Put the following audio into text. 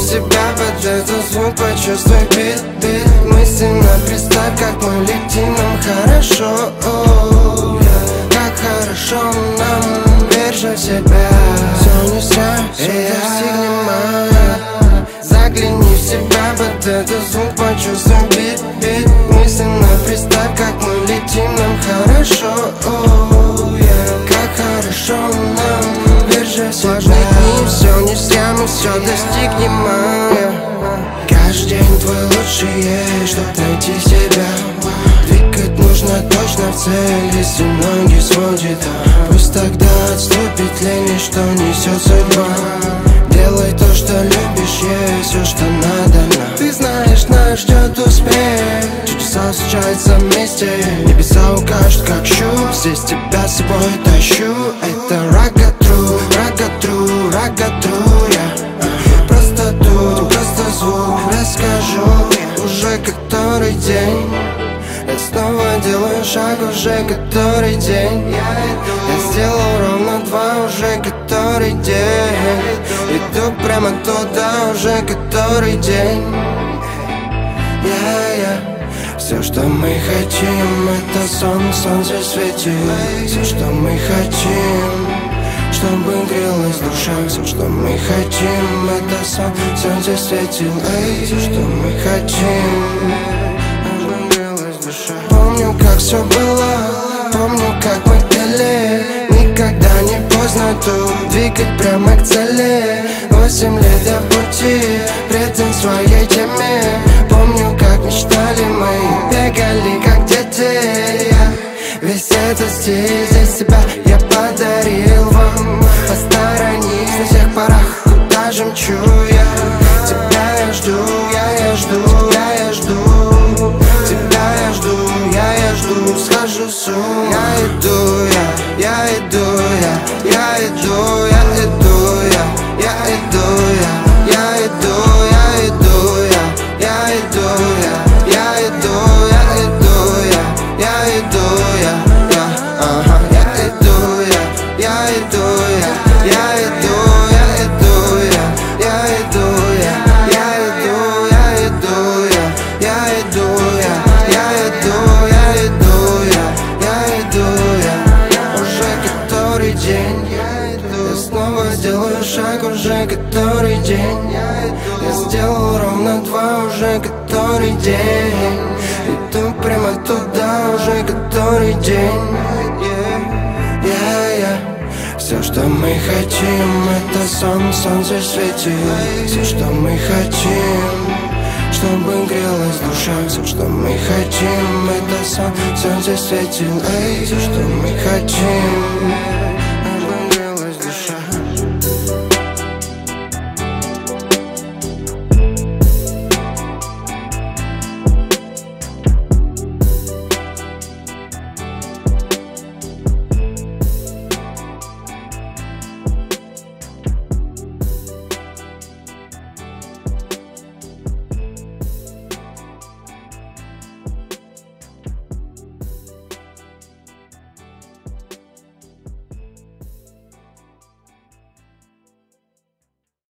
себя под этот звук, почувствуй бит, бит. Мысленно представь, как мы летим, нам хорошо. Как хорошо нам, верь же в себя. Все не зря, все достигнем. Загляни в себя под этот звук, почувствуй бит, бит. Мысленно представь, как мы летим, нам хорошо. Как хорошо нам, верь же в себя. Сложные дни, все не зря, мы все достигнем. Каждый день твой лучший, чтоб найти себя. Двигать нужно точно в цель, если ноги сводит. Пусть тогда отступит лень, что несет судьба. Делай то, что любишь, есть все, что надо нам. Ты знаешь, нас ждет успех. Чудеса случаются вместе, небеса укажут как щуп. Здесь тебя с собой тащу. Это рага-тру, рага-тру, рага-тру. Я просто тут, просто звук расскажу. Уже который день я снова делаю шаг, уже который день. Я сделал ровно 2, уже который день. Иду прямо туда, уже который день. Все, что мы хотим, это солнце светит. Все, что мы хотим, чтобы грелась душа. Все, что мы хотим, это солнце светит. Все, что мы хотим, чтобы грелась душа. Помню, как все было, помню, как мы пели. Никогда не поздно тут двигать прямо к цели. 8 лет я в пути, предан своей теме. Помню, как мечтали мы, бегали как дети. Весь этот стиль, здесь себя я подарил вам. Посторонись на всех парах, куда же мчу я. Тебя я жду, я жду, я жду. Тебя я жду, я жду, схожу с ума. Я иду, я иду, я иду, я иду, я иду, я иду, я иду, я иду, я иду, я иду, я иду, ага, я иду, я иду, я иду, я иду, я иду, я иду, я иду, я иду, я иду, уже который день. Я снова сделаю шаг, уже который день. Я сделал ровно 2, уже который день. Иду прямо туда, уже который день. Все, что мы хотим, это солнце светит. Все, что мы хотим, чтобы грелась душа. Все, что мы хотим, это солнце светит. Все, что мы хотим.